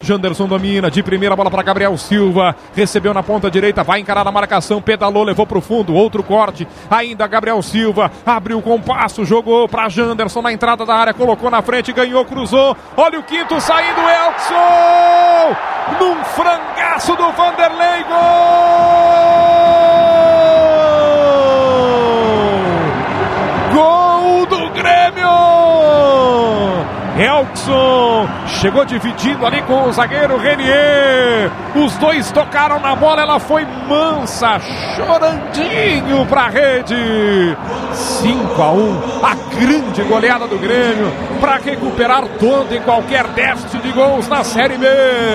Janderson domina, de primeira bola para Gabriel Silva, recebeu na ponta direita, vai encarar a marcação, pedalou, levou pro fundo, outro corte, ainda Gabriel Silva, abriu com passo, jogou para Janderson na entrada da área, colocou na frente, ganhou, cruzou, olha o quinto saindo, Elkson, num frangaço do Vanderlei, gol do Grêmio! Elkson chegou dividindo ali com o zagueiro Renier. Os dois tocaram na bola, ela foi mansa, chorandinho pra rede. 5-1, a grande goleada do Grêmio para recuperar todo e qualquer déficit de gols na Série B.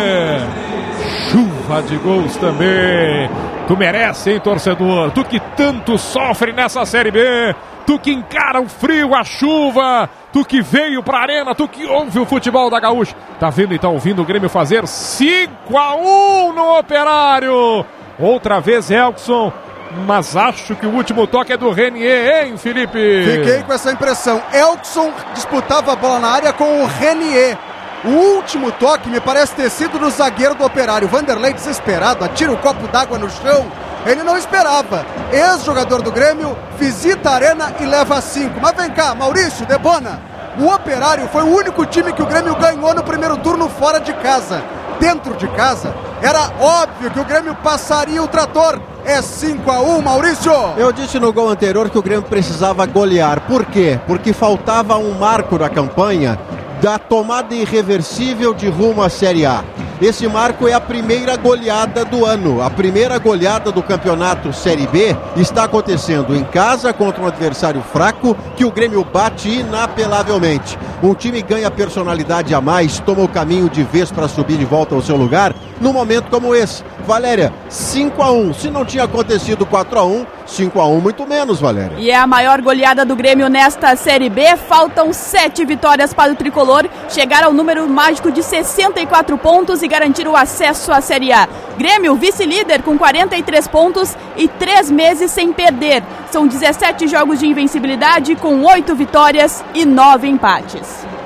Chuva de gols também. Tu merece, hein, torcedor? Tu que tanto sofre nessa Série B. Tu que encara o frio, a chuva, tu que veio pra arena, tu que ouve o futebol da Gaúcha. Tá vendo e tá ouvindo o Grêmio fazer 5-1 no Operário. Outra vez Elkson, mas acho que o último toque é do Renier, hein, Felipe? Fiquei com essa impressão. Elkson disputava a bola na área com o Renier. O último toque me parece ter sido do zagueiro do Operário. Vanderlei desesperado, atira um copo d'água no chão. Ele não esperava. Ex-jogador do Grêmio, visita a arena e leva 5. Mas vem cá, Maurício, Debona. O Operário foi o único time que o Grêmio ganhou no primeiro turno fora de casa. Dentro de casa, era óbvio que o Grêmio passaria o trator. É 5-1, Maurício. Eu disse no gol anterior que o Grêmio precisava golear. Por quê? Porque faltava um marco na campanha da tomada irreversível de rumo à Série A. Esse marco é a primeira goleada do ano. A primeira goleada do campeonato Série B está acontecendo em casa contra um adversário fraco que o Grêmio bate inapelavelmente. Um time ganha personalidade a mais, toma o caminho de vez para subir de volta ao seu lugar num momento como esse. Valéria, 5-1. Se não tinha acontecido 4-1, 5-1 muito menos, Valéria. E é a maior goleada do Grêmio nesta Série B. Faltam 7 vitórias para o tricolor chegar ao número mágico de 64 pontos e garantir o acesso à Série A. Grêmio, vice-líder com 43 pontos e 3 meses sem perder. São 17 jogos de invencibilidade com 8 vitórias e 9 empates.